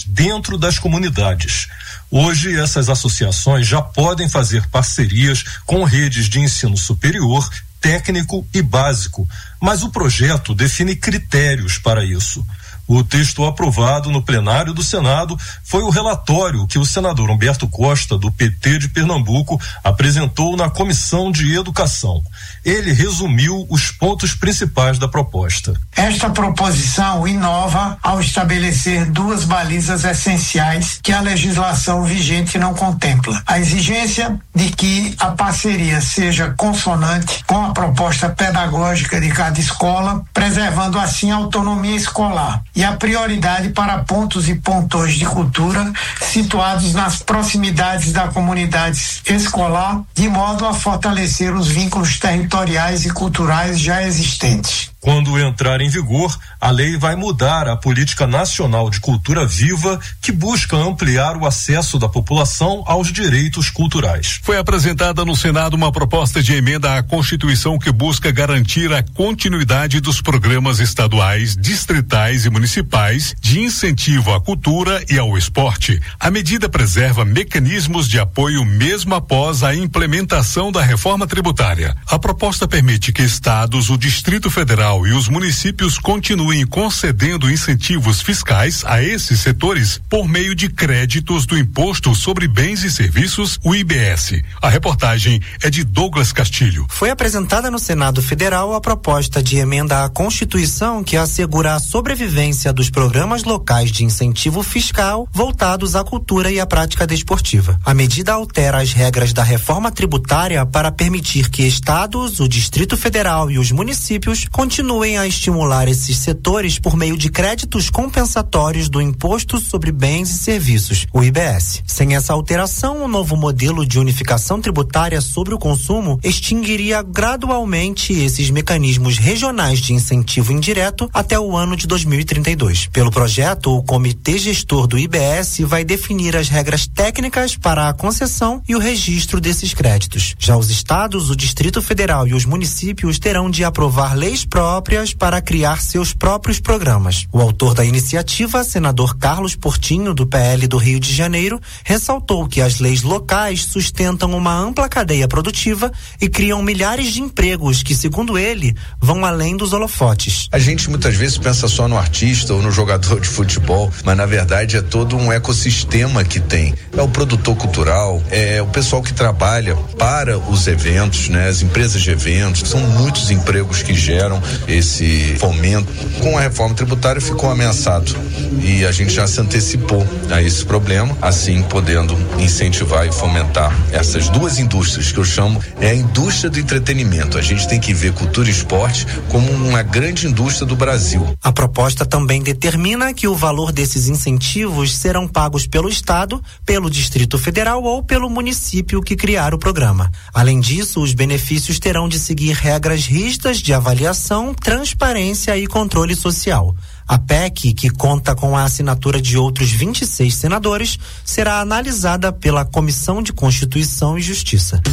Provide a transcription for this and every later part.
dentro das comunidades. Hoje, essas associações já podem fazer parcerias com redes de ensino superior, técnico e básico, mas o projeto define critérios para isso. O texto aprovado no plenário do Senado foi o relatório que o senador Humberto Costa, do PT de Pernambuco, apresentou na Comissão de Educação. Ele resumiu os pontos principais da proposta. Esta proposição inova ao estabelecer duas balizas essenciais que a legislação vigente não contempla. A exigência de que a parceria seja consonante com a proposta pedagógica de cada escola, preservando assim a autonomia escolar, e a prioridade para pontos e pontões de cultura situados nas proximidades da comunidade escolar, de modo a fortalecer os vínculos territoriais e culturais já existentes. Quando entrar em vigor, a lei vai mudar a Política Nacional de Cultura Viva, que busca ampliar o acesso da população aos direitos culturais. Foi apresentada no Senado uma proposta de emenda à Constituição que busca garantir a continuidade dos programas estaduais, distritais e municipais de incentivo à cultura e ao esporte. A medida preserva mecanismos de apoio mesmo após a implementação da reforma tributária. A proposta permite que estados, o Distrito Federal e os municípios continuem concedendo incentivos fiscais a esses setores por meio de créditos do Imposto sobre Bens e Serviços, o IBS. A reportagem é de Douglas Castilho. Foi apresentada no Senado Federal a proposta de emenda à Constituição que assegura a sobrevivência dos programas locais de incentivo fiscal voltados à cultura e à prática desportiva. A medida altera as regras da reforma tributária para permitir que estados, o Distrito Federal e os municípios continuem a estimular esses setores por meio de créditos compensatórios do Imposto sobre Bens e Serviços, o IBS. Sem essa alteração, o novo modelo de unificação tributária sobre o consumo extinguiria gradualmente esses mecanismos regionais de incentivo indireto até o ano de 2032. Pelo projeto, o Comitê Gestor do IBS vai definir as regras técnicas para a concessão e o registro desses créditos. Já os estados, o Distrito Federal e os municípios terão de aprovar leis próprias para criar seus próprios programas. O autor da iniciativa, senador Carlos Portinho, do PL do Rio de Janeiro, ressaltou que as leis locais sustentam uma ampla cadeia produtiva e criam milhares de empregos que, segundo ele, vão além dos holofotes. A gente muitas vezes pensa só no artista ou no jogador de futebol, mas na verdade é todo um ecossistema que tem. É o produtor cultural, é o pessoal que trabalha para os eventos, né? As empresas de eventos, são muitos empregos que geram esse fomento. Com a reforma tributária ficou ameaçado e a gente já se antecipou a esse problema, assim podendo incentivar e fomentar essas duas indústrias que eu chamo a indústria do entretenimento. A gente tem que ver cultura e esporte como uma grande indústria do Brasil. A proposta também determina que o valor desses incentivos serão pagos pelo Estado, pelo Distrito Federal ou pelo município que criar o programa. Além disso, os benefícios terão de seguir regras rígidas de avaliação, transparência e controle social. A PEC, que conta com a assinatura de outros 26 senadores, será analisada pela Comissão de Constituição e Justiça.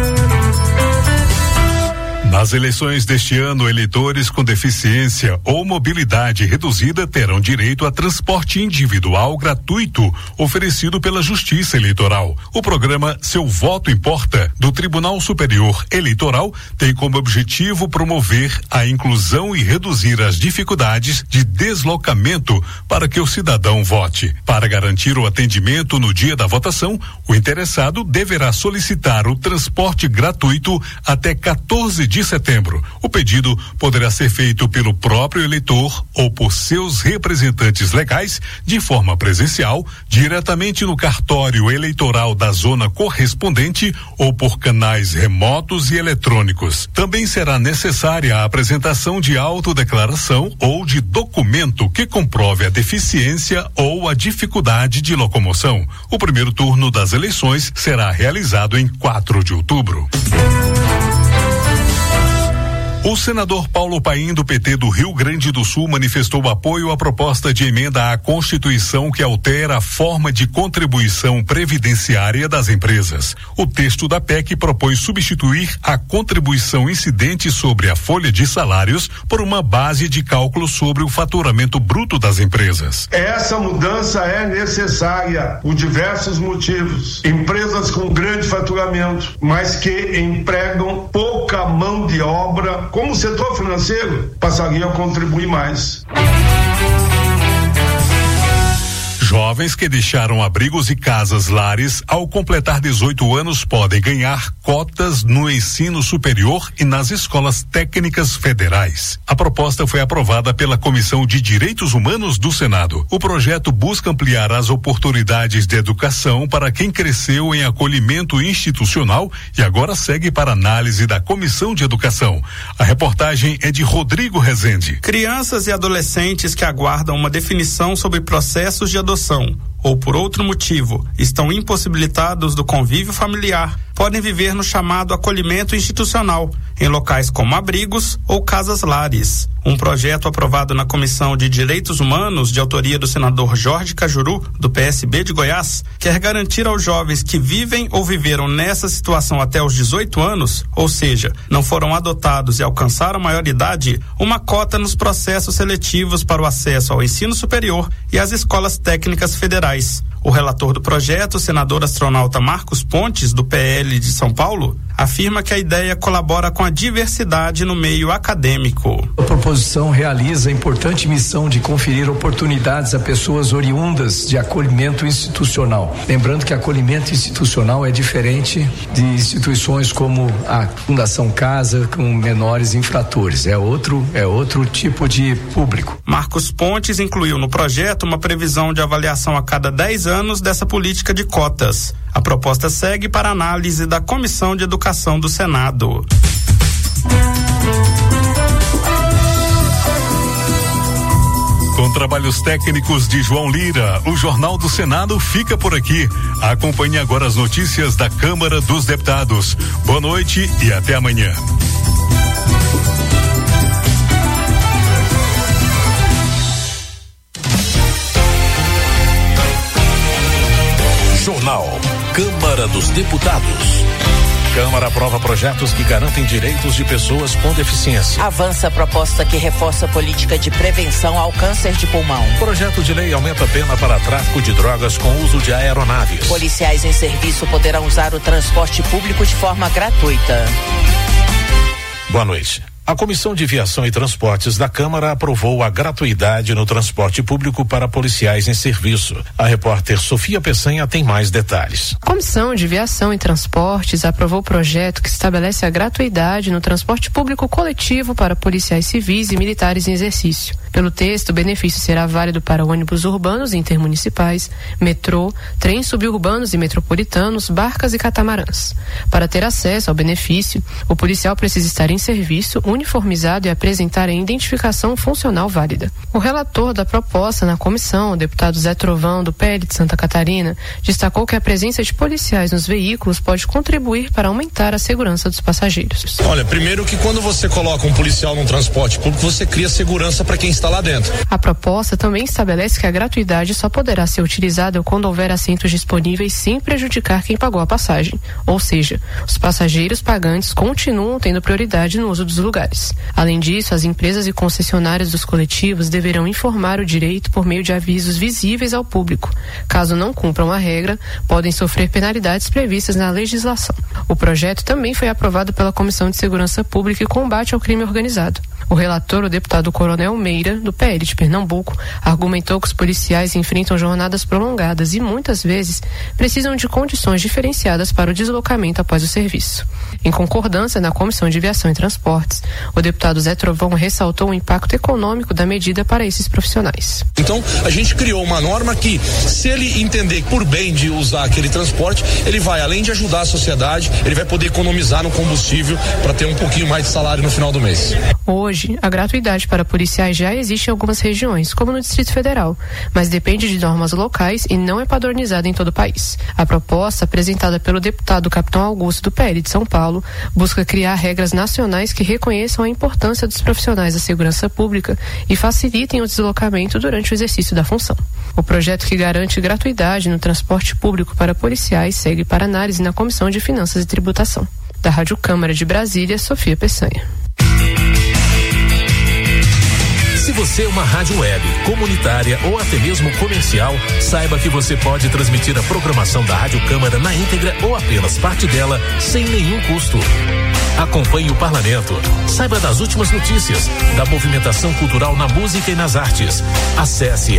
Nas eleições deste ano, eleitores com deficiência ou mobilidade reduzida terão direito a transporte individual gratuito oferecido pela Justiça Eleitoral. O programa Seu Voto Importa, do Tribunal Superior Eleitoral, tem como objetivo promover a inclusão e reduzir as dificuldades de deslocamento para que o cidadão vote. Para garantir o atendimento no dia da votação, o interessado deverá solicitar o transporte gratuito até 14 de setembro. O pedido poderá ser feito pelo próprio eleitor ou por seus representantes legais de forma presencial, diretamente no cartório eleitoral da zona correspondente ou por canais remotos e eletrônicos. Também será necessária a apresentação de autodeclaração ou de documento que comprove a deficiência ou a dificuldade de locomoção. O primeiro turno das eleições será realizado em 4 de outubro. O senador Paulo Paim, do PT do Rio Grande do Sul, manifestou apoio à proposta de emenda à Constituição que altera a forma de contribuição previdenciária das empresas. O texto da PEC propõe substituir a contribuição incidente sobre a folha de salários por uma base de cálculo sobre o faturamento bruto das empresas. Essa mudança é necessária por diversos motivos. Empresas com grande faturamento, mas que empregam pouca mão de obra, como o setor financeiro, passaria a contribuir mais. Jovens que deixaram abrigos e casas lares ao completar 18 anos podem ganhar cotas no ensino superior e nas escolas técnicas federais. A proposta foi aprovada pela Comissão de Direitos Humanos do Senado. O projeto busca ampliar as oportunidades de educação para quem cresceu em acolhimento institucional e agora segue para análise da Comissão de Educação. A reportagem é de Rodrigo Rezende. Crianças e adolescentes que aguardam uma definição sobre processos de adoção ou por outro motivo estão impossibilitados do convívio familiar podem viver no chamado acolhimento institucional, em locais como abrigos ou casas lares. Um projeto aprovado na Comissão de Direitos Humanos, de autoria do senador Jorge Cajuru, do PSB de Goiás, quer garantir aos jovens que vivem ou viveram nessa situação até os 18 anos, ou seja, não foram adotados e alcançaram a maioridade, uma cota nos processos seletivos para o acesso ao ensino superior e às escolas técnicas federais. O relator do projeto, o senador astronauta Marcos Pontes, do PL de São Paulo, afirma que a ideia colabora com a diversidade no meio acadêmico. A proposição realiza a importante missão de conferir oportunidades a pessoas oriundas de acolhimento institucional. Lembrando que acolhimento institucional é diferente de instituições como a Fundação Casa com menores infratores. É outro tipo de público. Marcos Pontes incluiu no projeto uma previsão de avaliação a cada 10 anos dessa política de cotas. A proposta segue para análise da Comissão de Educação do Senado. Com trabalhos técnicos de João Lira, o Jornal do Senado fica por aqui. Acompanhe agora as notícias da Câmara dos Deputados. Boa noite e até amanhã. Jornal Câmara dos Deputados. Câmara aprova projetos que garantem direitos de pessoas com deficiência. Avança a proposta que reforça a política de prevenção ao câncer de pulmão. Projeto de lei aumenta a pena para tráfico de drogas com uso de aeronaves. Policiais em serviço poderão usar o transporte público de forma gratuita. Boa noite. A Comissão de Viação e Transportes da Câmara aprovou a gratuidade no transporte público para policiais em serviço. A repórter Sofia Peçanha tem mais detalhes. A Comissão de Viação e Transportes aprovou o projeto que estabelece a gratuidade no transporte público coletivo para policiais civis e militares em exercício. Pelo texto, o benefício será válido para ônibus urbanos e intermunicipais, metrô, trens suburbanos e metropolitanos, barcas e catamarãs. Para ter acesso ao benefício, o policial precisa estar em serviço, uniformizado e apresentar a identificação funcional válida. O relator da proposta na comissão, o deputado Zé Trovão, do PL de Santa Catarina, destacou que a presença de policiais nos veículos pode contribuir para aumentar a segurança dos passageiros. Olha, primeiro que quando você coloca um policial num transporte público, você cria segurança para quem está lá dentro. A proposta também estabelece que a gratuidade só poderá ser utilizada quando houver assentos disponíveis sem prejudicar quem pagou a passagem. Ou seja, os passageiros pagantes continuam tendo prioridade no uso dos lugares. Além disso, as empresas e concessionárias dos coletivos deverão informar o direito por meio de avisos visíveis ao público. Caso não cumpram a regra, podem sofrer penalidades previstas na legislação. O projeto também foi aprovado pela Comissão de Segurança Pública e Combate ao Crime Organizado. O relator, o deputado Coronel Meira, do PL de Pernambuco, argumentou que os policiais enfrentam jornadas prolongadas e muitas vezes precisam de condições diferenciadas para o deslocamento após o serviço. Em concordância na Comissão de Viação e Transportes, o deputado Zé Trovão ressaltou o impacto econômico da medida para esses profissionais. Então, a gente criou uma norma que, se ele entender por bem de usar aquele transporte, ele vai, além de ajudar a sociedade, ele vai poder economizar no combustível para ter um pouquinho mais de salário no final do mês. Hoje, a gratuidade para policiais já existe em algumas regiões, como no Distrito Federal, mas depende de normas locais e não é padronizada em todo o país. A proposta, apresentada pelo deputado Capitão Augusto do PL de São Paulo, busca criar regras nacionais que reconheçam a importância dos profissionais da segurança pública e facilitem o deslocamento durante o exercício da função. O projeto, que garante gratuidade no transporte público para policiais, segue para análise na Comissão de Finanças e Tributação. Da Rádio Câmara de Brasília, Sofia Peçanha. Se você é uma rádio web, comunitária ou até mesmo comercial, saiba que você pode transmitir a programação da Rádio Câmara na íntegra ou apenas parte dela sem nenhum custo. Acompanhe o parlamento, saiba das últimas notícias, da movimentação cultural na música e nas artes. Acesse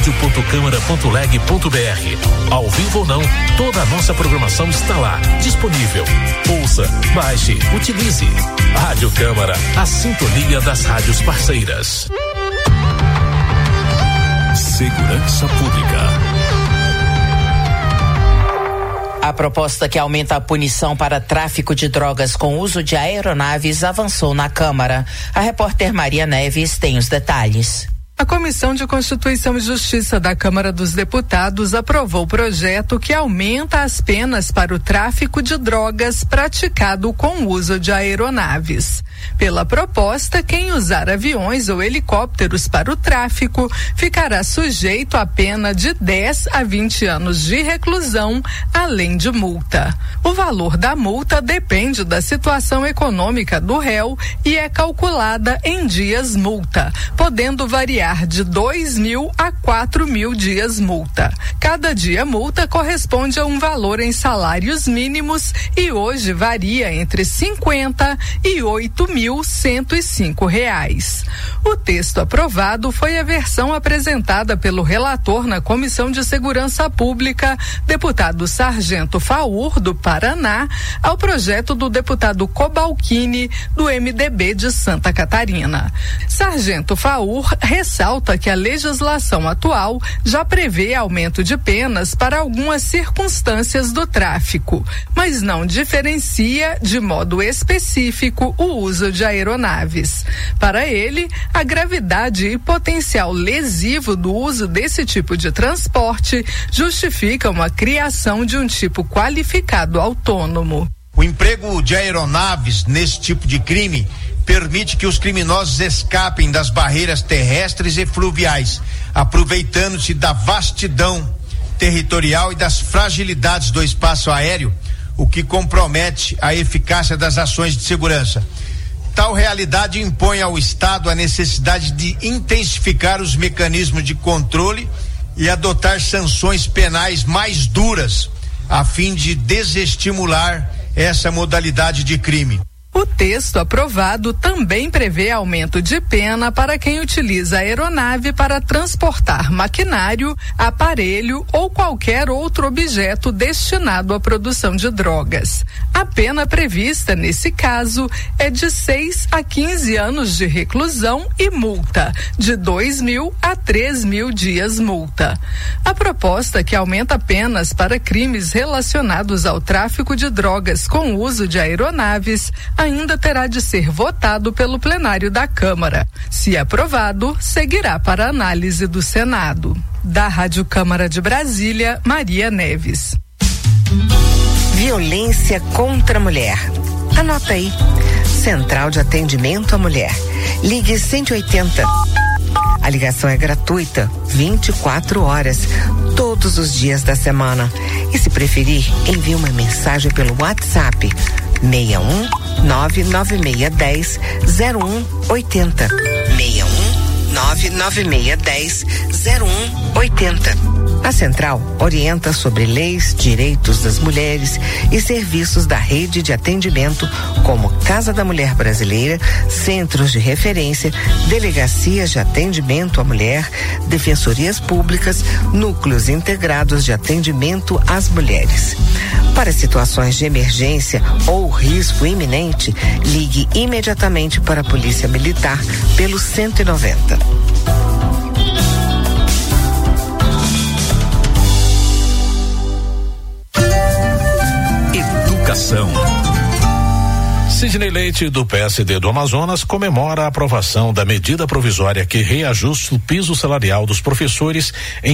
radio.câmara.leg.br. Ao vivo ou não, toda a nossa programação está lá, disponível. Ouça, baixe, utilize. Rádio Câmara, a sintonia das rádios parceiras. Segurança Pública. A proposta que aumenta a punição para tráfico de drogas com uso de aeronaves avançou na Câmara. A repórter Maria Neves tem os detalhes. A Comissão de Constituição e Justiça da Câmara dos Deputados aprovou o projeto que aumenta as penas para o tráfico de drogas praticado com o uso de aeronaves. Pela proposta, quem usar aviões ou helicópteros para o tráfico ficará sujeito à pena de 10 a 20 anos de reclusão, além de multa. O valor da multa depende da situação econômica do réu e é calculada em dias multa, podendo variar de 2.000 a 4.000 dias multa. Cada dia multa corresponde a um valor em salários mínimos e hoje varia entre R$50 e R$8.105. O texto aprovado foi a versão apresentada pelo relator na Comissão de Segurança Pública, deputado Sargento Faur, do Paraná, ao projeto do deputado Cobalcini, do MDB de Santa Catarina. Sargento Faur ressalta que a legislação atual já prevê aumento de penas para algumas circunstâncias do tráfico, mas não diferencia de modo específico o uso de aeronaves. Para ele, a gravidade e potencial lesivo do uso desse tipo de transporte justificam a criação de um tipo qualificado autônomo. O emprego de aeronaves nesse tipo de crime permite que os criminosos escapem das barreiras terrestres e fluviais, aproveitando-se da vastidão territorial e das fragilidades do espaço aéreo, o que compromete a eficácia das ações de segurança. Tal realidade impõe ao Estado a necessidade de intensificar os mecanismos de controle e adotar sanções penais mais duras, a fim de desestimular essa modalidade de crime. O texto aprovado também prevê aumento de pena para quem utiliza aeronave para transportar maquinário, aparelho ou qualquer outro objeto destinado à produção de drogas. A pena prevista nesse caso é de 6 a 15 anos de reclusão e multa, de 2.000 a 3.000 dias multa. A proposta, que aumenta penas para crimes relacionados ao tráfico de drogas com uso de aeronaves, ainda terá de ser votado pelo plenário da Câmara. Se aprovado, seguirá para análise do Senado. Da Rádio Câmara de Brasília, Maria Neves. Violência contra a mulher. Anota aí. Central de Atendimento à Mulher. Ligue 180. A ligação é gratuita, 24 horas, todos os dias da semana. E se preferir, envie uma mensagem pelo WhatsApp 61 99610 0180. 61 99610 0180. A Central orienta sobre leis, direitos das mulheres e serviços da rede de atendimento como Casa da Mulher Brasileira, centros de referência, delegacias de atendimento à mulher, defensorias públicas, núcleos integrados de atendimento às mulheres. Para situações de emergência ou risco iminente, ligue imediatamente para a Polícia Militar pelo 190. Educação. Sidney Leite, do PSD do Amazonas, comemora a aprovação da medida provisória que reajusta o piso salarial dos professores em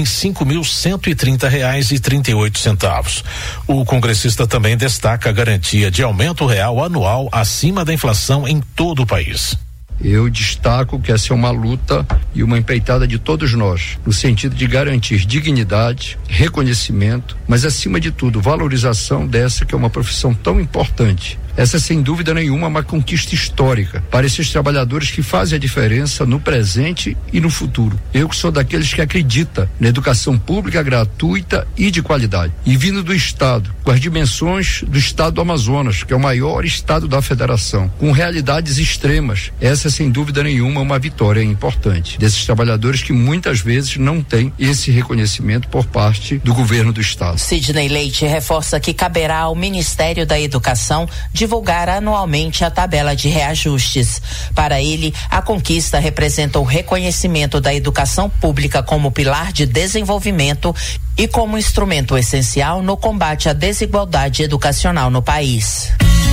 R$5.130,38. O congressista também destaca a garantia de aumento real anual acima da inflação em todo o país. Eu destaco que essa é uma luta e uma empreitada de todos nós, no sentido de garantir dignidade, reconhecimento, mas acima de tudo, valorização dessa que é uma profissão tão importante. Essa, sem dúvida nenhuma, é uma conquista histórica para esses trabalhadores que fazem a diferença no presente e no futuro. Eu que sou daqueles que acredita na educação pública gratuita e de qualidade. E vindo do Estado, com as dimensões do Estado do Amazonas, que é o maior estado da federação, com realidades extremas, essa, sem dúvida nenhuma, é uma vitória importante desses trabalhadores que muitas vezes não têm esse reconhecimento por parte do governo do Estado. Sidney Leite reforça que caberá ao Ministério da Educação divulgar anualmente a tabela de reajustes. Para ele, a conquista representa o reconhecimento da educação pública como pilar de desenvolvimento e como instrumento essencial no combate à desigualdade educacional no país.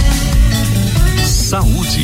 Saúde.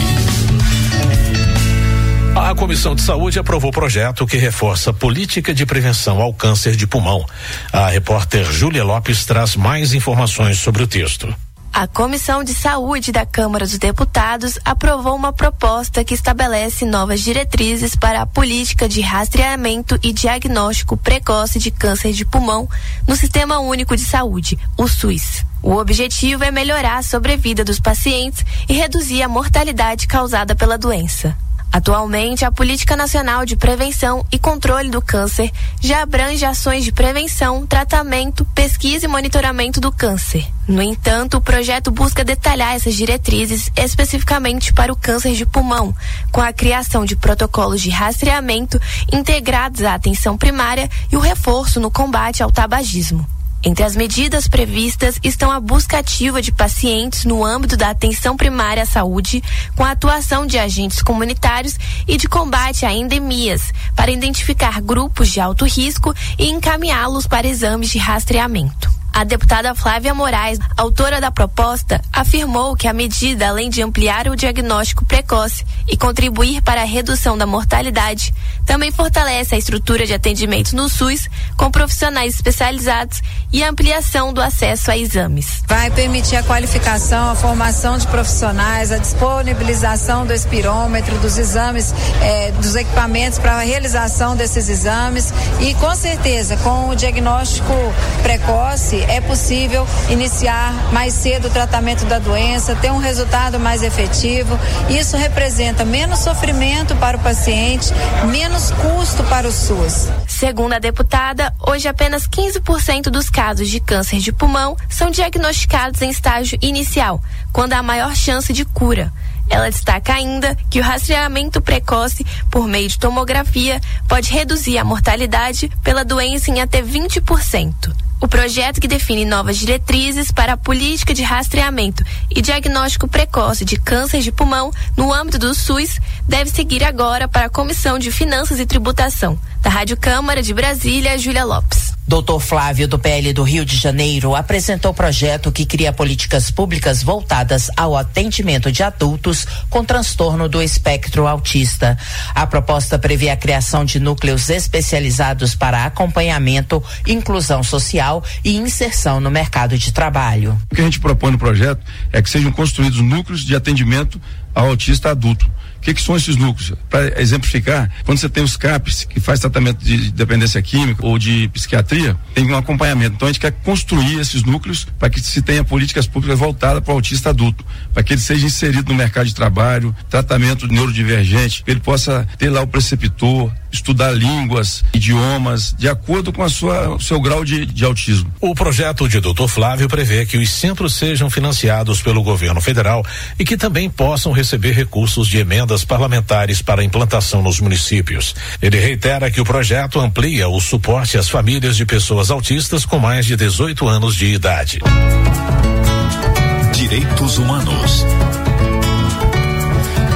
A Comissão de Saúde aprovou o projeto que reforça a política de prevenção ao câncer de pulmão. A repórter Júlia Lopes traz mais informações sobre o texto. A Comissão de Saúde da Câmara dos Deputados aprovou uma proposta que estabelece novas diretrizes para a política de rastreamento e diagnóstico precoce de câncer de pulmão no Sistema Único de Saúde, o SUS. O objetivo é melhorar a sobrevida dos pacientes e reduzir a mortalidade causada pela doença. Atualmente, a Política Nacional de Prevenção e Controle do Câncer já abrange ações de prevenção, tratamento, pesquisa e monitoramento do câncer. No entanto, o projeto busca detalhar essas diretrizes especificamente para o câncer de pulmão, com a criação de protocolos de rastreamento integrados à atenção primária e o reforço no combate ao tabagismo. Entre as medidas previstas estão a busca ativa de pacientes no âmbito da atenção primária à saúde, com a atuação de agentes comunitários e de combate a endemias, para identificar grupos de alto risco e encaminhá-los para exames de rastreamento. A deputada Flávia Moraes, autora da proposta, afirmou que a medida, além de ampliar o diagnóstico precoce e contribuir para a redução da mortalidade, também fortalece a estrutura de atendimento no SUS, com profissionais especializados e a ampliação do acesso a exames. Vai permitir a qualificação, a formação de profissionais, a disponibilização do espirômetro, dos exames, dos equipamentos para a realização desses exames e, com certeza, com o diagnóstico precoce, é possível iniciar mais cedo o tratamento da doença, ter um resultado mais efetivo. Isso representa menos sofrimento para o paciente, menos custo para o SUS. Segundo a deputada, hoje apenas 15% dos casos de câncer de pulmão são diagnosticados em estágio inicial, quando há maior chance de cura. Ela destaca ainda que o rastreamento precoce por meio de tomografia pode reduzir a mortalidade pela doença em até 20%. O projeto, que define novas diretrizes para a política de rastreamento e diagnóstico precoce de câncer de pulmão no âmbito do SUS, deve seguir agora para a Comissão de Finanças e Tributação. Da Rádio Câmara de Brasília, Júlia Lopes. Dr. Flávio, do PL do Rio de Janeiro, apresentou o projeto que cria políticas públicas voltadas ao atendimento de adultos com transtorno do espectro autista. A proposta prevê a criação de núcleos especializados para acompanhamento, inclusão social e inserção no mercado de trabalho. O que a gente propõe no projeto é que sejam construídos núcleos de atendimento ao autista adulto. O que são esses núcleos? Para exemplificar, quando você tem os CAPs, que faz tratamento de dependência química ou de psiquiatria, tem um acompanhamento. Então a gente quer construir esses núcleos para que se tenha políticas públicas voltadas para o autista adulto, para que ele seja inserido no mercado de trabalho, tratamento neurodivergente, que ele possa ter lá o preceptor, estudar línguas, idiomas, de acordo com o seu grau de autismo. O projeto de Dr. Flávio prevê que os centros sejam financiados pelo governo federal e que também possam receber recursos de emendas parlamentares para implantação nos municípios. Ele reitera que o projeto amplia o suporte às famílias de pessoas autistas com mais de 18 anos de idade. Direitos Humanos.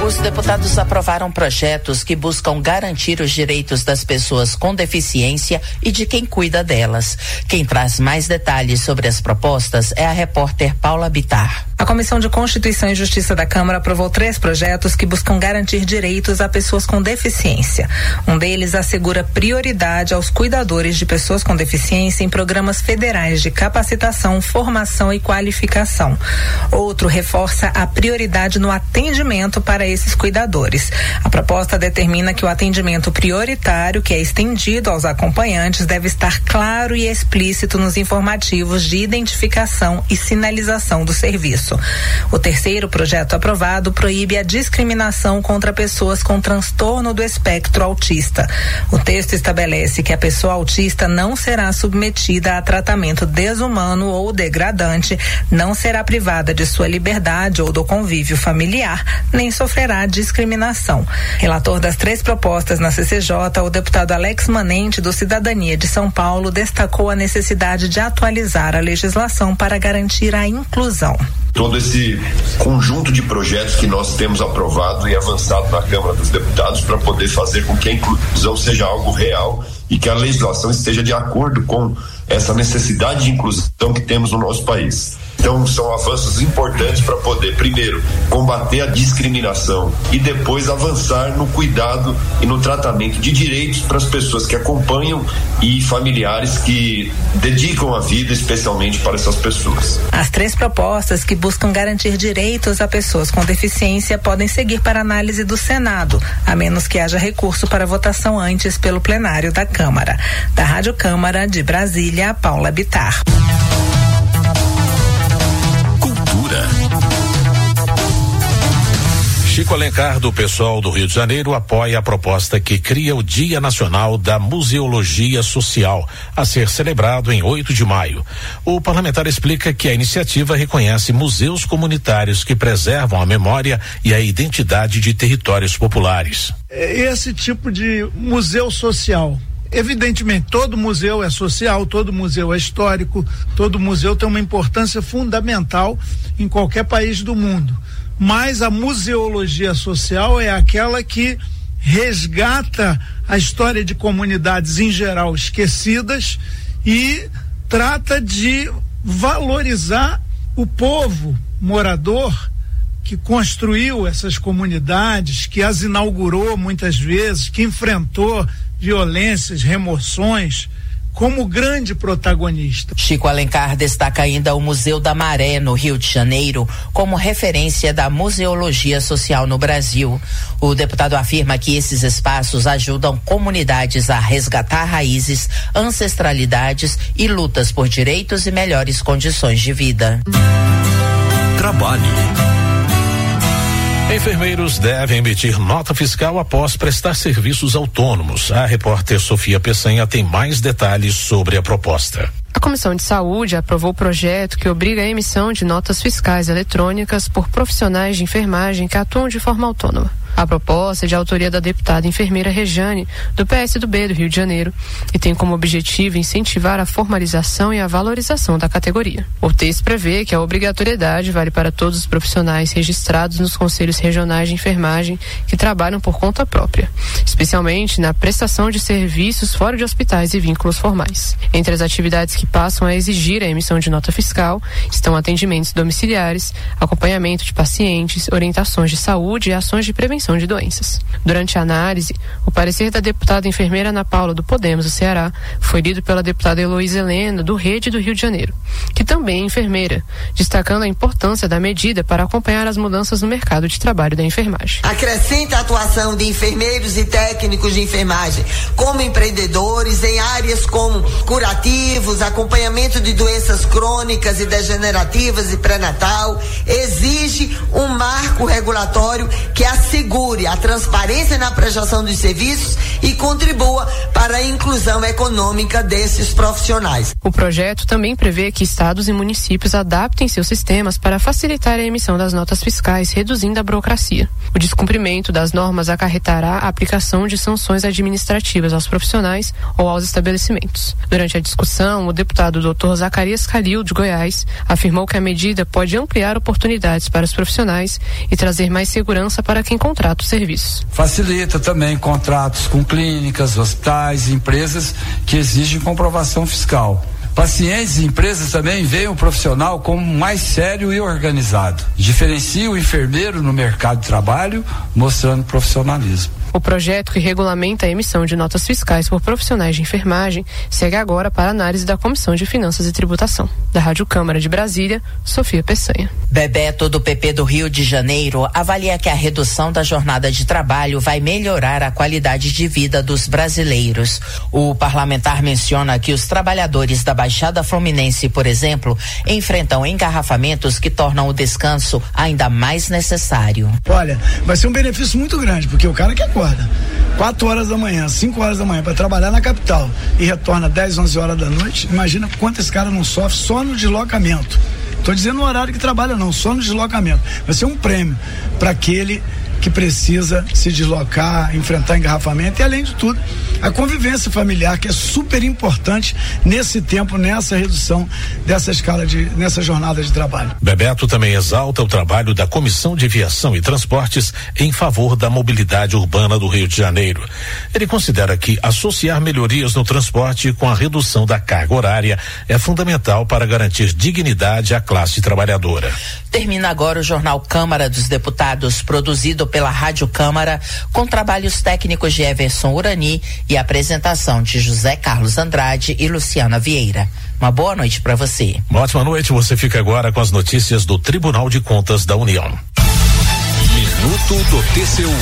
Os deputados aprovaram projetos que buscam garantir os direitos das pessoas com deficiência e de quem cuida delas. Quem traz mais detalhes sobre as propostas é a repórter Paula Bittar. A Comissão de Constituição e Justiça da Câmara aprovou 3 projetos que buscam garantir direitos a pessoas com deficiência. Um deles assegura prioridade aos cuidadores de pessoas com deficiência em programas federais de capacitação, formação e qualificação. Outro reforça a prioridade no atendimento para esses cuidadores. A proposta determina que o atendimento prioritário, que é estendido aos acompanhantes, deve estar claro e explícito nos informativos de identificação e sinalização do serviço. O terceiro projeto aprovado proíbe a discriminação contra pessoas com transtorno do espectro autista. O texto estabelece que a pessoa autista não será submetida a tratamento desumano ou degradante, não será privada de sua liberdade ou do convívio familiar, nem sofrerá discriminação. Relator das 3 propostas na CCJ, o deputado Alex Manente, do Cidadania de São Paulo, destacou a necessidade de atualizar a legislação para garantir a inclusão. Todo esse conjunto de projetos que nós temos aprovado e avançado na Câmara dos Deputados para poder fazer com que a inclusão seja algo real e que a legislação esteja de acordo com essa necessidade de inclusão que temos no nosso país. Então, são avanços importantes para poder, primeiro, combater a discriminação e depois avançar no cuidado e no tratamento de direitos para as pessoas que acompanham e familiares que dedicam a vida especialmente para essas pessoas. As 3 propostas que buscam garantir direitos a pessoas com deficiência podem seguir para análise do Senado, a menos que haja recurso para votação antes pelo plenário da Câmara. Da Rádio Câmara de Brasília, Paula Bittar. Chico Alencar, do PSOL do Rio de Janeiro, apoia a proposta que cria o Dia Nacional da Museologia Social, a ser celebrado em 8 de maio. O parlamentar explica que a iniciativa reconhece museus comunitários que preservam a memória e a identidade de territórios populares. Esse tipo de museu social. Evidentemente, todo museu é social, todo museu é histórico, todo museu tem uma importância fundamental em qualquer país do mundo. Mas a museologia social é aquela que resgata a história de comunidades em geral esquecidas e trata de valorizar o povo morador que construiu essas comunidades, que as inaugurou muitas vezes, que enfrentou violências, remoções, como grande protagonista. Chico Alencar destaca ainda o Museu da Maré, no Rio de Janeiro, como referência da museologia social no Brasil. O deputado afirma que esses espaços ajudam comunidades a resgatar raízes, ancestralidades e lutas por direitos e melhores condições de vida. Trabalhe. Enfermeiros devem emitir nota fiscal após prestar serviços autônomos. A repórter Sofia Peçanha tem mais detalhes sobre a proposta. A Comissão de Saúde aprovou o projeto que obriga a emissão de notas fiscais eletrônicas por profissionais de enfermagem que atuam de forma autônoma. A proposta é de autoria da deputada enfermeira Rejane, do PSDB do Rio de Janeiro, e tem como objetivo incentivar a formalização e a valorização da categoria. O texto prevê que a obrigatoriedade vale para todos os profissionais registrados nos conselhos regionais de enfermagem que trabalham por conta própria, especialmente na prestação de serviços fora de hospitais e vínculos formais. Entre as atividades que passam a exigir a emissão de nota fiscal estão atendimentos domiciliares, acompanhamento de pacientes, orientações de saúde e ações de prevenção de doenças. Durante a análise, o parecer da deputada enfermeira Ana Paula, do Podemos do Ceará, foi lido pela deputada Heloísa Helena, do Rede do Rio de Janeiro, que também é enfermeira, destacando a importância da medida para acompanhar as mudanças no mercado de trabalho da enfermagem. Acrescenta a atuação de enfermeiros e técnicos de enfermagem como empreendedores em áreas como curativos, acompanhamento de doenças crônicas e degenerativas e pré-natal. Exige um marco regulatório que assegure assegure a transparência na prestação dos serviços e contribua para a inclusão econômica desses profissionais. O projeto também prevê que estados e municípios adaptem seus sistemas para facilitar a emissão das notas fiscais, reduzindo a burocracia. O descumprimento das normas acarretará a aplicação de sanções administrativas aos profissionais ou aos estabelecimentos. Durante a discussão, o deputado Dr. Zacarias Calil, de Goiás, afirmou que a medida pode ampliar oportunidades para os profissionais e trazer mais segurança para quem contrata os serviços. Facilita também contratos com clínicas, hospitais, empresas que exigem comprovação fiscal. Pacientes e empresas também veem o profissional como mais sério e organizado. Diferencia o enfermeiro no mercado de trabalho, mostrando profissionalismo. O projeto que regulamenta a emissão de notas fiscais por profissionais de enfermagem segue agora para análise da Comissão de Finanças e Tributação. Da Rádio Câmara de Brasília, Sofia Peçanha. Bebeto, do PP do Rio de Janeiro, avalia que a redução da jornada de trabalho vai melhorar a qualidade de vida dos brasileiros. O parlamentar menciona que os trabalhadores da Baixada Fluminense, por exemplo, enfrentam engarrafamentos que tornam o descanso ainda mais necessário. Olha, vai ser um benefício muito grande, porque o cara que acorda 4 horas da manhã, 5 horas da manhã para trabalhar na capital e retorna 10, 11 horas da noite, imagina quanto esse cara não sofre só no deslocamento. Estou dizendo no horário que trabalha não, só no deslocamento. Vai ser um prêmio para aquele que precisa se deslocar, enfrentar engarrafamento e, além de tudo, a convivência familiar, que é super importante nesse tempo, nessa redução dessa escala nessa jornada de trabalho. Bebeto também exalta o trabalho da Comissão de Viação e Transportes em favor da mobilidade urbana do Rio de Janeiro. Ele considera que associar melhorias no transporte com a redução da carga horária é fundamental para garantir dignidade à classe trabalhadora. Termina agora o Jornal Câmara dos Deputados, produzido pela Rádio Câmara, com trabalhos técnicos de Everson Urani e apresentação de José Carlos Andrade e Luciana Vieira. Uma boa noite para você. Uma ótima noite, você fica agora com as notícias do Tribunal de Contas da União. Minuto do TCU.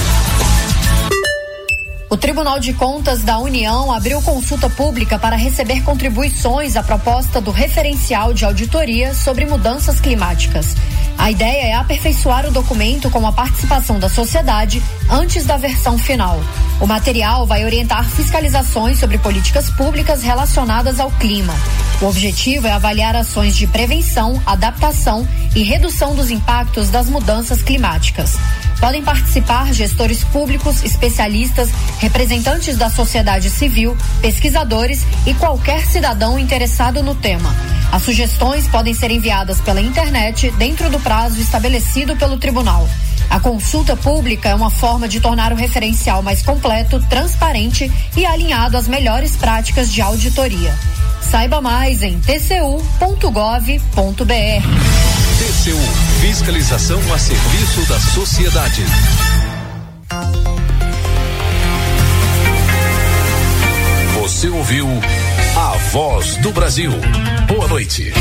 O Tribunal de Contas da União abriu consulta pública para receber contribuições à proposta do referencial de auditoria sobre mudanças climáticas. A ideia é aperfeiçoar o documento com a participação da sociedade antes da versão final. O material vai orientar fiscalizações sobre políticas públicas relacionadas ao clima. O objetivo é avaliar ações de prevenção, adaptação e redução dos impactos das mudanças climáticas. Podem participar gestores públicos, especialistas, representantes da sociedade civil, pesquisadores e qualquer cidadão interessado no tema. As sugestões podem ser enviadas pela internet dentro do prazo estabelecido pelo tribunal. A consulta pública é uma forma de tornar o referencial mais completo, transparente e alinhado às melhores práticas de auditoria. Saiba mais em tcu.gov.br. TCU, fiscalização a serviço da sociedade. Você ouviu A Voz do Brasil. Boa noite.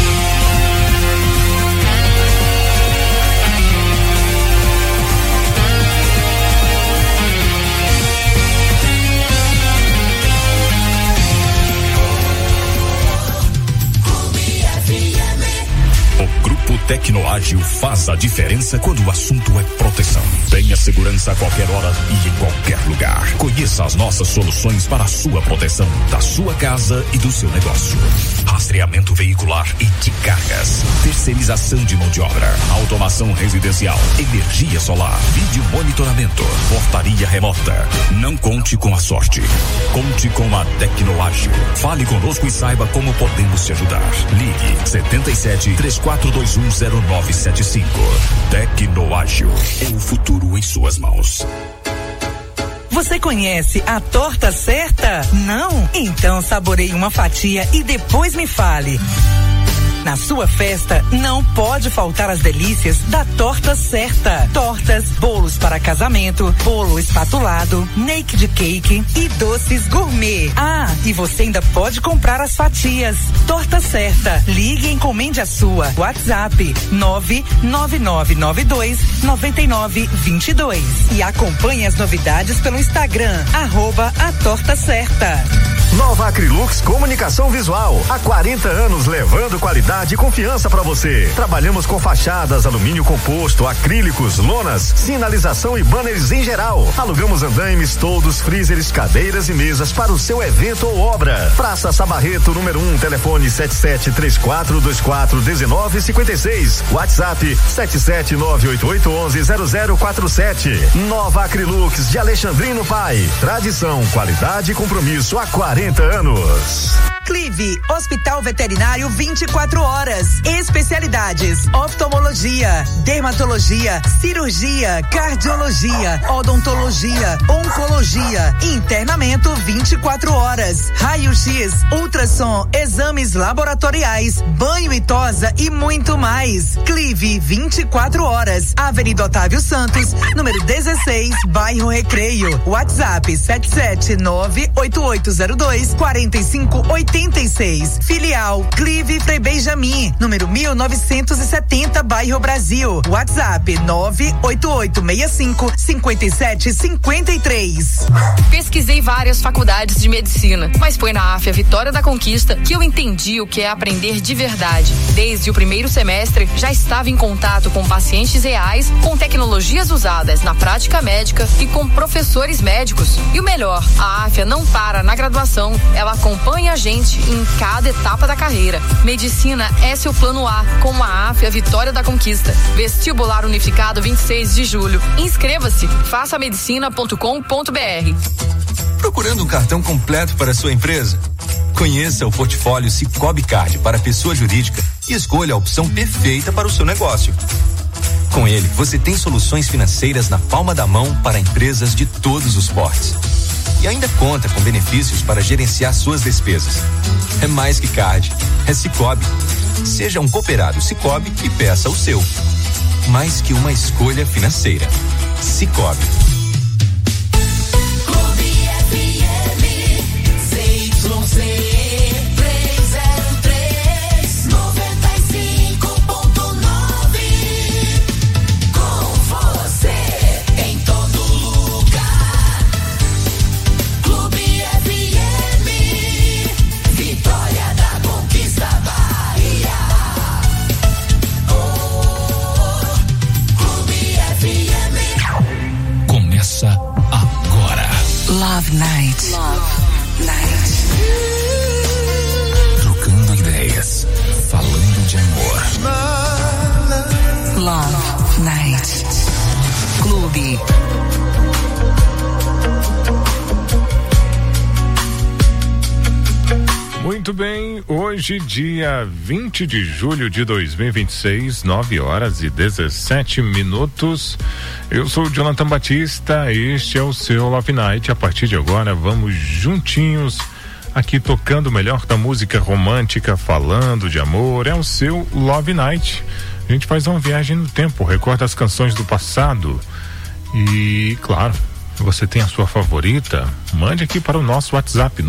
O Grupo Tecnoágil faz a diferença quando o assunto é proteção. Tenha segurança a qualquer hora e em qualquer lugar. Conheça as nossas soluções para a sua proteção, da sua casa e do seu negócio. Rastreamento veicular e de cargas. Terceirização de mão de obra. Automação residencial. Energia solar. Vídeo monitoramento. Portaria remota. Não conte com a sorte. Conte com a Tecnoágil. Fale conosco e saiba como podemos te ajudar. Ligue 77-3421-0975. Tecnoágil. É o futuro em suas mãos. Você conhece a torta certa? Não? Então saboreie uma fatia e depois me fale. Na sua festa, não pode faltar as delícias da Torta Certa. Tortas, bolos para casamento, bolo espatulado, naked cake e doces gourmet. Ah, e você ainda pode comprar as fatias. Torta Certa. Ligue e encomende a sua. WhatsApp 99992-9922. E acompanhe as novidades pelo Instagram, @atortacerta. Nova Acrylux Comunicação Visual. Há 40 anos levando qualidade qualidade e confiança para você. Trabalhamos com fachadas, alumínio composto, acrílicos, lonas, sinalização e banners em geral. Alugamos andaimes, toldos, freezers, cadeiras e mesas para o seu evento ou obra. Praça Sabarreto, número 1, telefone 7734241956. WhatsApp 77988110047. Nova Acrilux de Alexandrino Pai. Tradição, qualidade e compromisso há 40 anos. Clive, Hospital Veterinário 24 horas. Especialidades: oftalmologia, dermatologia, cirurgia, cardiologia, odontologia, oncologia, internamento 24 horas, raio-x, ultrassom, exames laboratoriais, banho e tosa e muito mais. Clive 24 horas. Avenida Otávio Santos, número 16, bairro Recreio. WhatsApp 77988024586. Filial Clive Frei Benjamin, número 1970, bairro Brasil. WhatsApp 988655753. Pesquisei várias faculdades de medicina, mas foi na AFIA Vitória da Conquista que eu entendi o que é aprender de verdade. Desde o primeiro semestre, já estava em contato com pacientes reais, com tecnologias usadas na prática médica e com professores médicos. E o melhor, a AFIA não para na graduação, ela acompanha a gente em cada etapa da carreira. Medicina é seu plano A, com a AFIA Vitória da Conquista. Vestibular Unificado 26 de julho. Inscreva-se, façamedicina.com.br. Procurando um cartão completo para a sua empresa? Conheça o portfólio Sicoob Card para pessoa jurídica e escolha a opção perfeita para o seu negócio. Com ele, você tem soluções financeiras na palma da mão para empresas de todos os portes. E ainda conta com benefícios para gerenciar suas despesas. É mais que card, é Sicoob. Seja um cooperado Sicoob e peça o seu. Mais que uma escolha financeira. Sicoob. Love Night. Love Night. Trocando ideias, falando de amor. Love Night. Clube. Muito bem, hoje dia 20 de julho de 2026, 9h17. Eu sou o Jonathan Batista, este é o seu Love Night. A partir de agora vamos juntinhos aqui tocando o melhor da música romântica, falando de amor. É o seu Love Night. A gente faz uma viagem no tempo, recorda as canções do passado e, claro, se você tem a sua favorita, mande aqui para o nosso WhatsApp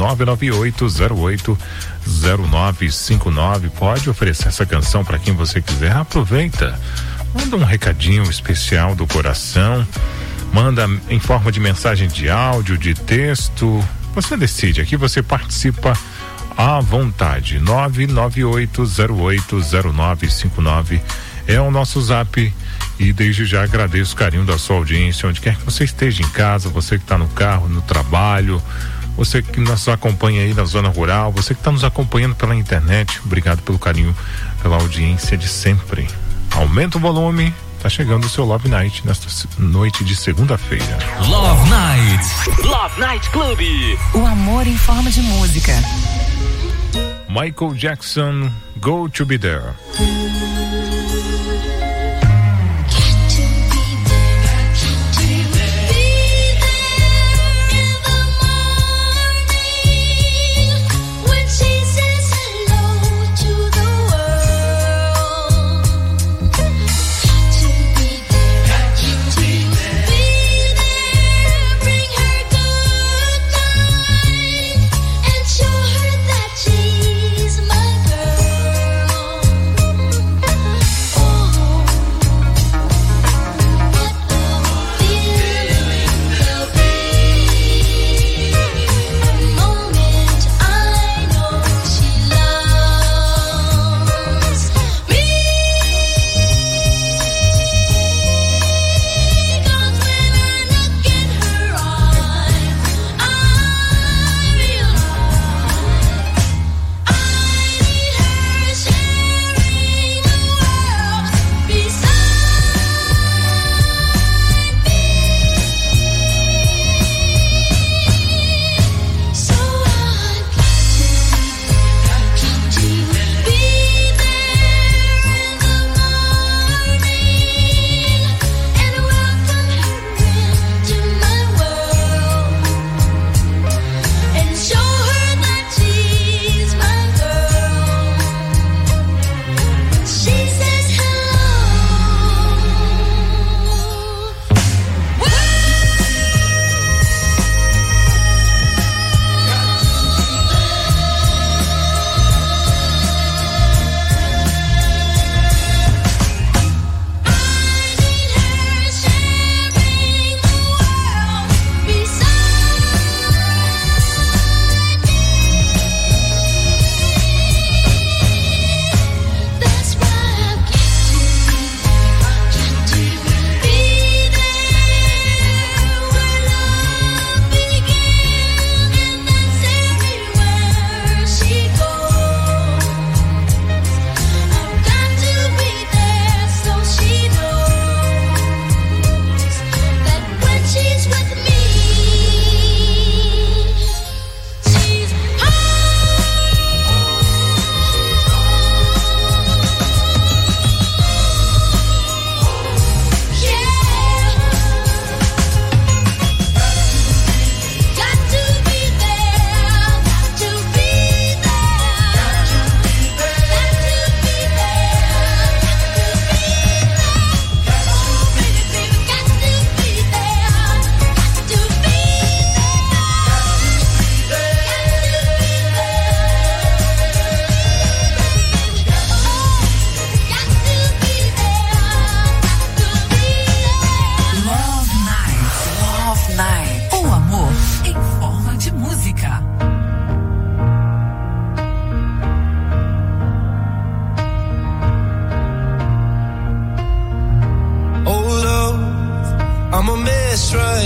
998080959. Pode oferecer essa canção para quem você quiser. Aproveita, manda um recadinho especial do coração, manda em forma de mensagem de áudio, de texto. Você decide, aqui você participa à vontade. 998080959 é o nosso zap. E desde já agradeço o carinho da sua audiência, onde quer que você esteja, em casa, você que está no carro, no trabalho, você que nos acompanha aí na zona rural, você que está nos acompanhando pela internet. Obrigado pelo carinho, pela audiência de sempre. Aumenta o volume, tá chegando o seu Love Night nesta noite de segunda-feira. Love Night. Love Night Clube. O amor em forma de música. Michael Jackson, Go to Be There.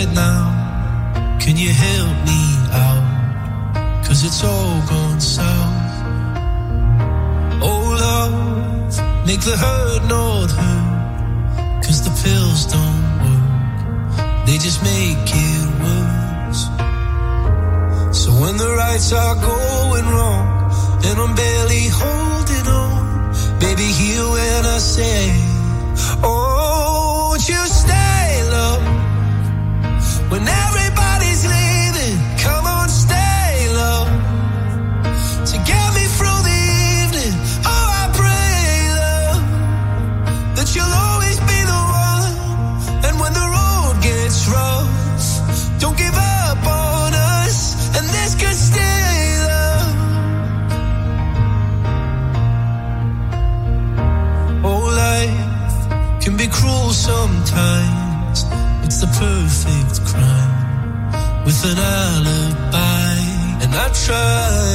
right now? Can you help me out? 'Cause it's all gone south. Oh love, make the hurt not hurt. 'Cause the pills don't work, they just make it worse. So when the rights are going wrong and I'm barely holding on, baby, hear when I say, oh, won't you stay, love? When everybody's leaving, come on, stay, love. To get me through the evening, oh, I pray, love, that you'll always be the one. And when the road gets rough, don't give up on us, and this could stay, love. Oh, life can be cruel sometimes. It's the perfect crime with an alibi. And I try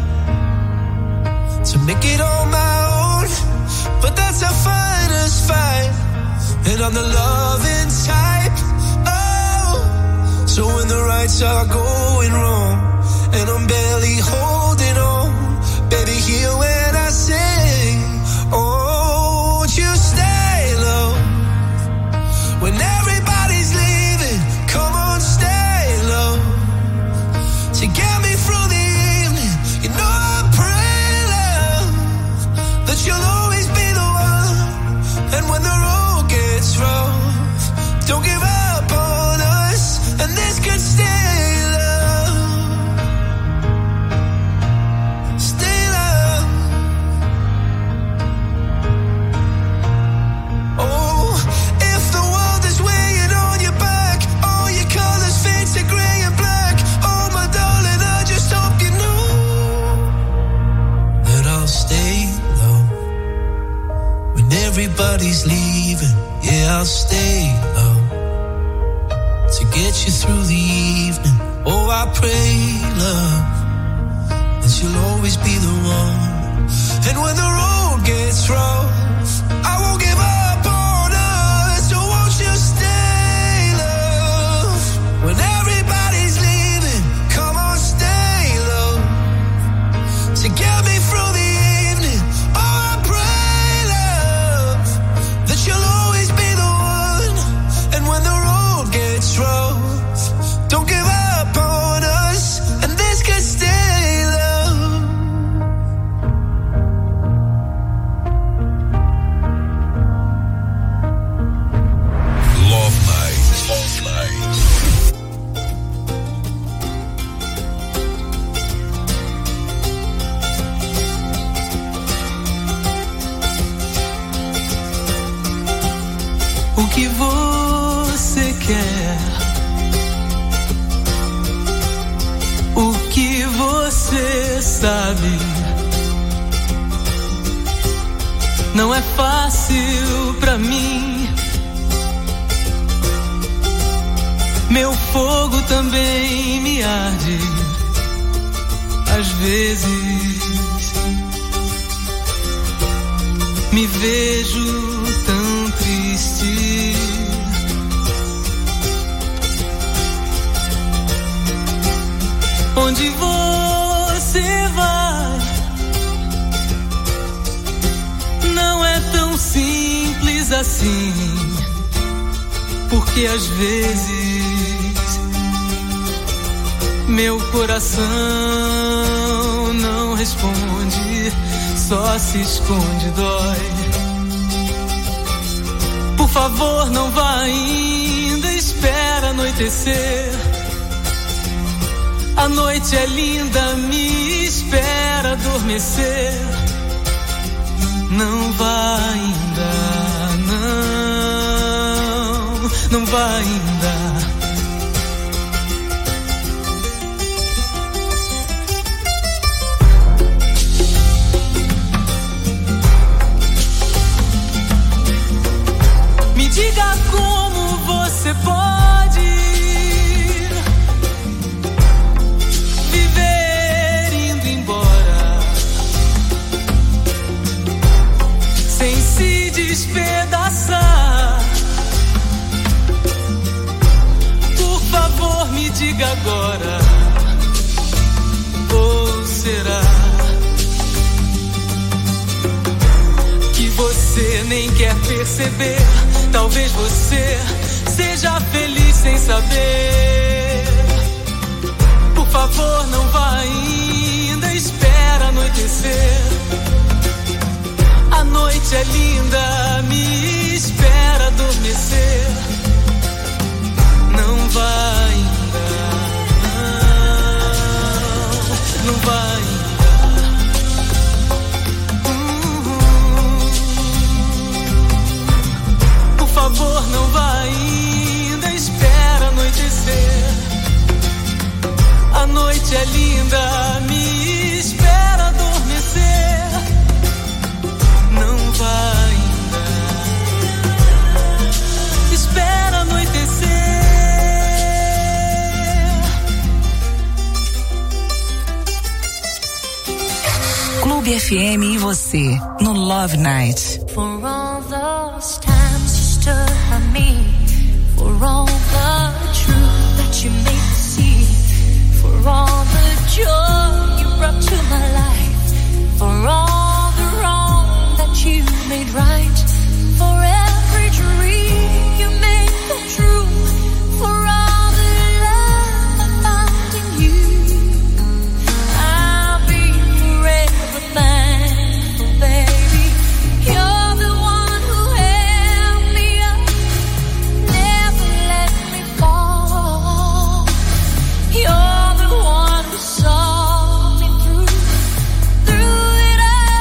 to make it on my own, but that's a fighter's fight. And I'm the loving type. Oh, so when the rights are going wrong and I'm barely holding on, baby, hear when I say, oh, won't you stay, love? When everybody's leaving, come on, stay, love. To get me through the evening, you know I pray, love, that you'll always be the one. And when the road gets rough, don't give up on us, and this could stay, love. Stay, love. Oh, if the world is weighing on your back, all your colors fade to gray and black, oh my darling, I just hope you know that I'll stay, love. When everybody's leaving, yeah, I'll stay, love. To get you through the evening, oh, I pray, love, that you'll always be the one. And when the road gets rough, I won't give up on us, so won't you stay, love? When everybody's leaving, come on, stay, love. To get me through the evening, oh, I pray, love, that you'll always be the one. And when the road gets rough, don't give up on us, and this could stay, love. Love Night. Love Night. O que você quer? O que você sabe? Não é fácil pra mim. Meu fogo também me arde. Às vezes me vejo tão triste. Onde você vai? Não é tão simples assim, porque às vezes meu coração não responde, só se esconde, dói. Por favor, não vá ainda, espera anoitecer. A noite é linda, me espera adormecer. Não vá ainda, não vá ainda. Me diga como você pode viver indo embora sem se despedaçar. Por diga agora, ou será que você nem quer perceber? Talvez você seja feliz sem saber. Por favor, não vá ainda, espera anoitecer. A noite é linda, me espera adormecer. Não vá ainda, não vá ainda. Por favor, não vá ainda, espera anoitecer. A noite é linda, me espera adormecer. Não vá ainda, espera anoitecer. Clube FM e você no Love Night. For all those times you stood by me, for all the truth that you made me see, for all the joy you brought to my life, for all the wrong that you made right, for every dream you made come true, for all the love I found in you, I'll be forever thankful, baby. You're the one who held me up, never let me fall. You're the one who saw me through it all.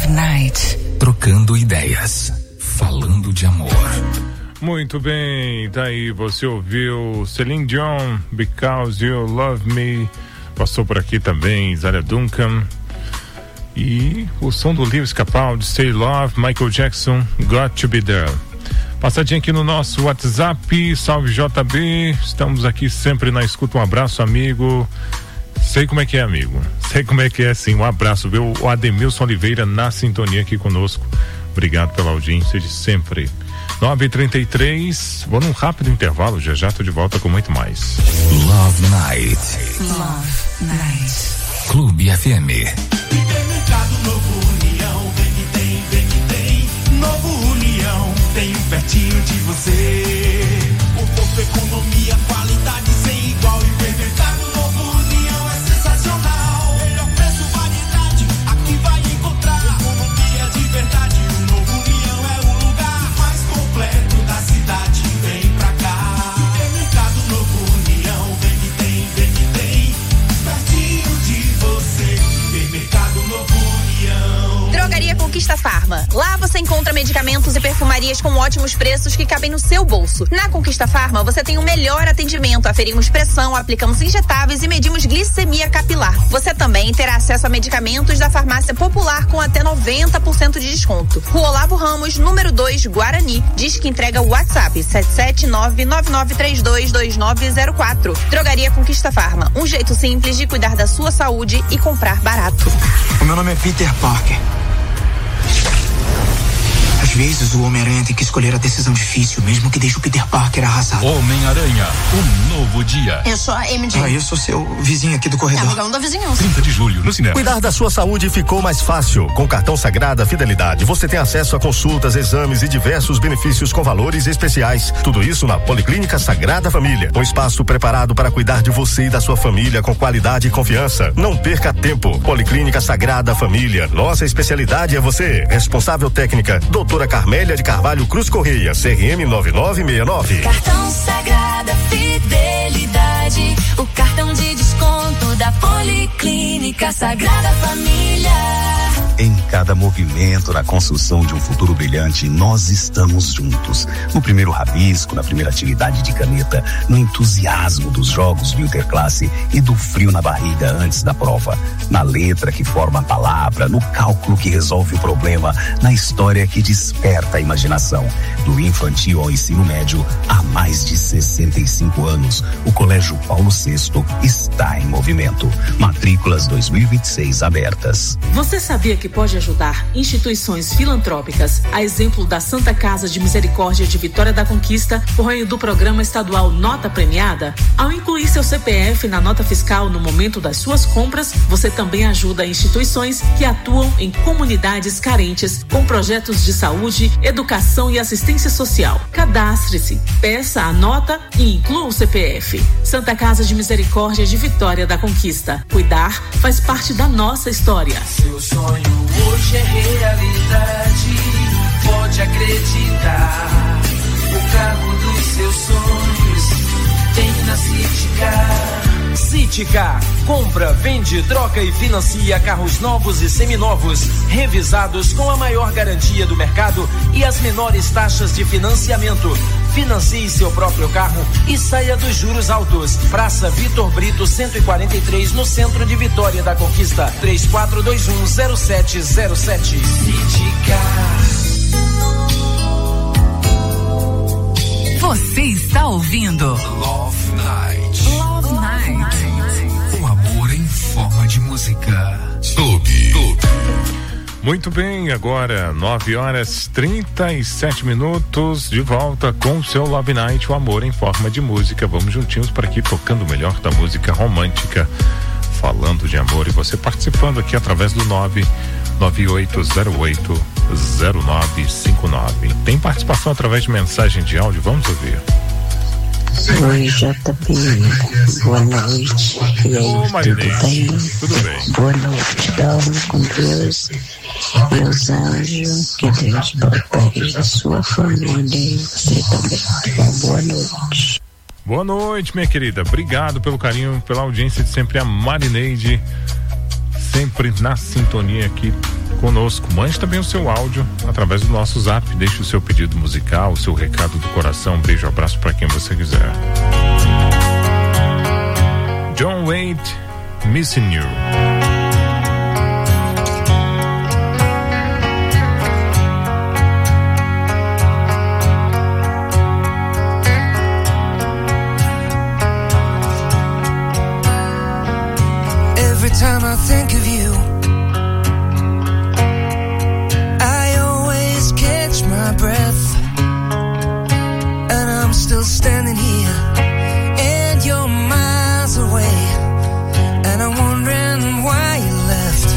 Love Night. Trocando ideias. Falando de amor. Muito bem, daí você ouviu Celine Dion, Because You Love Me. Passou por aqui também Zara Duncan. E o som do Lewis Capaldi, Say Love, Michael Jackson, Got to Be There. Passadinha aqui no nosso WhatsApp, salve JB, estamos aqui sempre na escuta, um abraço amigo. Sei como é que é, amigo, sei como é que é, sim, um abraço, viu? O Ademilson Oliveira na sintonia aqui conosco, obrigado pela audiência de sempre. 9h33, vou num rápido intervalo, já tô de volta com muito mais. Love Night. Love Night. Clube FM. Supermercado Novo União, vem que tem. Novo União, tem pertinho de você. Conforto, economia, qualidade sem igual. Supermercado Novo União é sensacional. Melhor preço, variedade, aqui vai encontrar. Economia de verdade, o Novo União é o lugar mais completo da cidade. Vem pra cá. Supermercado Novo União, vem que tem. Pertinho de você. Supermercado Novo União. Drogaria Conquista Farma. Lá você encontra medicamentos e perfumarias com ótimos preços que cabem no seu bolso. Na Conquista Farma você tem o melhor atendimento. Aferimos pressão, aplicamos injetáveis e medimos glicemia capilar. Você também terá acesso a medicamentos da farmácia popular com até 90% de desconto. Rua Olavo Ramos, número 2, Guarani. Diz que entrega o WhatsApp 77999322904. Drogaria Conquista Farma. Um jeito simples de cuidar da sua saúde e comprar barato. O meu nome é Peter Parker. Às vezes o Homem-Aranha tem que escolher a decisão difícil, mesmo que deixe o Peter Parker arrasado. Homem-Aranha, um novo dia. Eu sou a MJ. Eu sou seu vizinho aqui do corredor. Amigão da vizinhança. 30 de julho, no cinema. Cuidar da sua saúde ficou mais fácil. Com o cartão Sagrada Fidelidade, você tem acesso a consultas, exames e diversos benefícios com valores especiais. Tudo isso na Policlínica Sagrada Família. Um espaço preparado para cuidar de você e da sua família com qualidade e confiança. Não perca tempo. Policlínica Sagrada Família. Nossa especialidade é você. Responsável técnica, doutora Carmélia de Carvalho Cruz Correia, CRM 9969. Cartão Sagrada Fidelidade, o cartão de desconto da Policlínica Sagrada Família. Em cada movimento na construção de um futuro brilhante, nós estamos juntos. No primeiro rabisco, na primeira atividade de caneta, no entusiasmo dos jogos do Interclasse e do frio na barriga antes da prova. Na letra que forma a palavra, no cálculo que resolve o problema, na história que desperta a imaginação. Do infantil ao ensino médio, há mais de 65 anos, o Colégio Paulo VI está em movimento. Matrículas 2026 abertas. Você sabia que pode ajudar instituições filantrópicas, a exemplo da Santa Casa de Misericórdia de Vitória da Conquista, por meio do programa estadual Nota Premiada? Ao incluir seu CPF na nota fiscal no momento das suas compras, você também ajuda instituições que atuam em comunidades carentes com projetos de saúde, educação e assistência social. Cadastre-se, peça a nota e inclua o CPF. Santa Casa de Misericórdia de Vitória da Conquista. Cuidar faz parte da nossa história. Seu sonho hoje é realidade, pode acreditar. O carro dos seus sonhos tem na Citicar. Citicar, compra, vende, troca e financia carros novos e seminovos, revisados com a maior garantia do mercado e as menores taxas de financiamento. Financie seu próprio carro e saia dos juros altos. Praça Vitor Brito 143, no centro de Vitória da Conquista. 34210707. Citicar. Você está ouvindo Love Night. Love Night. Um amor em forma de música. Clube. Muito bem, agora 9h37, de volta com o seu Love Night, o amor em forma de música. Vamos juntinhos para aqui, tocando o melhor da música romântica, falando de amor, e você participando aqui através do 998080959. Tem participação através de mensagem de áudio, vamos ouvir. Oi, JB, boa noite. E aí, tudo bem? Boa noite, dorme com Deus, meus anjos, que Deus proteja a sua família e você também. Boa noite. Boa noite, minha querida, obrigado pelo carinho, pela audiência de sempre, a Marineide, sempre na sintonia aqui conosco. Mande também o seu áudio através do nosso zap. Deixe o seu pedido musical, o seu recado do coração. Um beijo, abraço para quem você quiser. John Waite, Missing You. Every time I think of you, I always catch my breath, and I'm still standing here, and you're miles away, and I'm wondering why you left.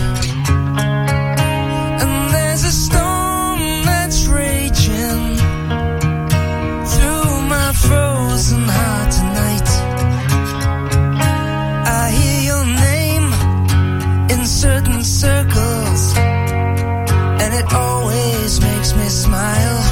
And there's a storm that's raging through my frozen heart tonight. I hear your name in certain circles, and it always makes me smile.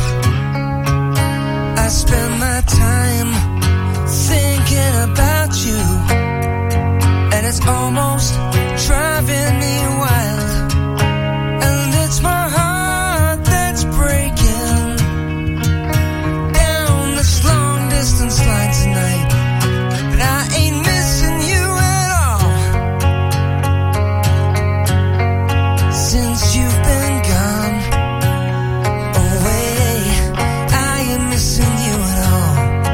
I spend my time thinking about you, and it's almost driving me wild. And it's my heart that's breaking down this long distance line tonight, but I ain't missing you at all. Since you've been gone away, I ain't missing you at all.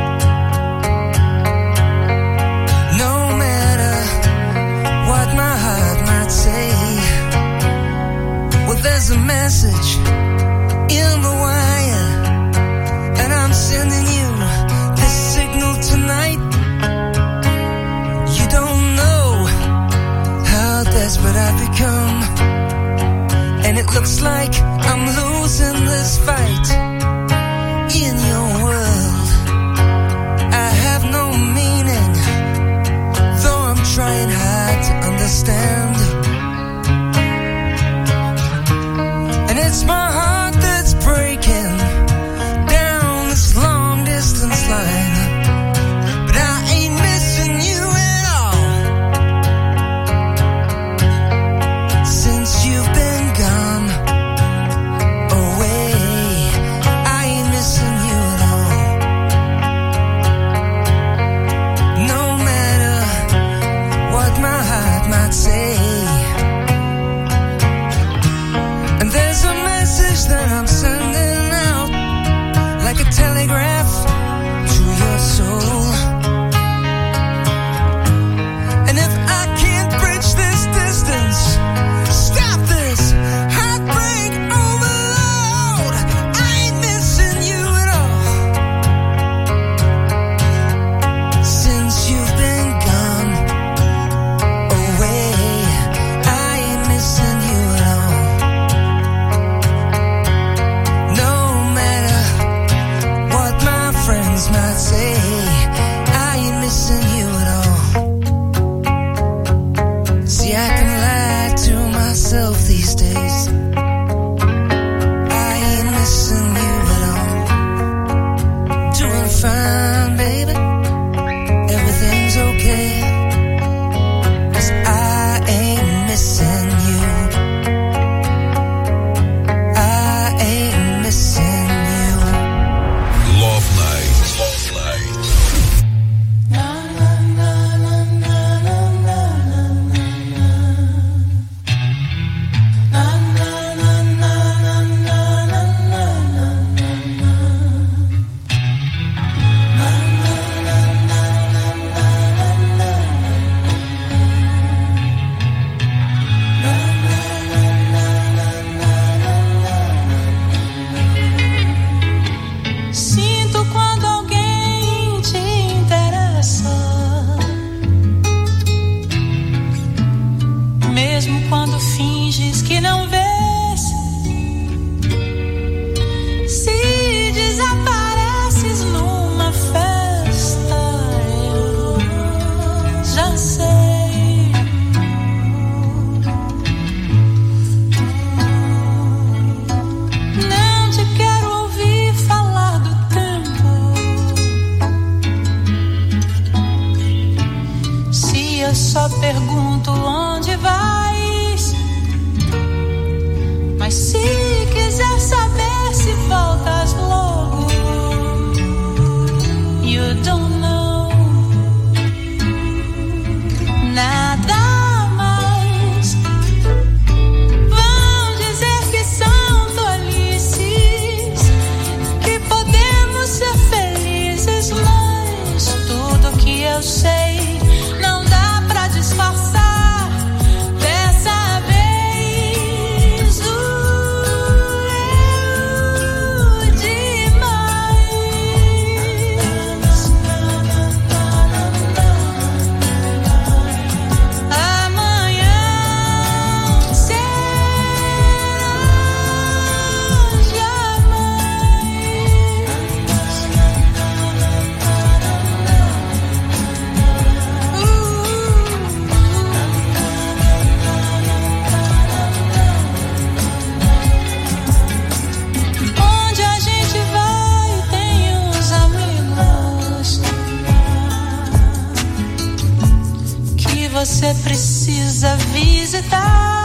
No matter what my heart might say, well, there's a message in the wire, and I'm sending you this signal tonight. You don't know how desperate I've become, and it looks like I'm losing this fight. In your world, I have no meaning, though I'm trying hard to understand. And it's my heart that's breaking down this long distance line, but I ain't missing you at all. Since you've been gone away, você precisa visitar.